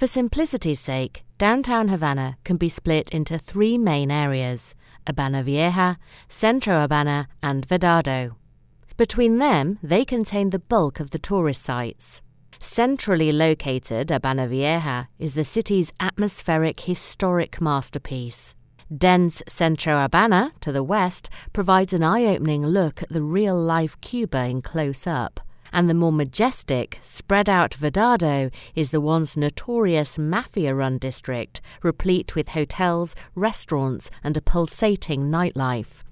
For simplicity's sake, downtown Havana can be split into three main areas: Habana Vieja, Centro Habana, and Vedado. Between them, they contain the bulk of the tourist sites. Centrally located Habana Vieja is the city's atmospheric historic masterpiece. Dense Centro Habana, to the west, provides an eye-opening look at the real-life Cuba in close-up. And the more majestic, spread-out Vedado is the once notorious mafia-run district, replete with hotels, restaurants, and a pulsating nightlife.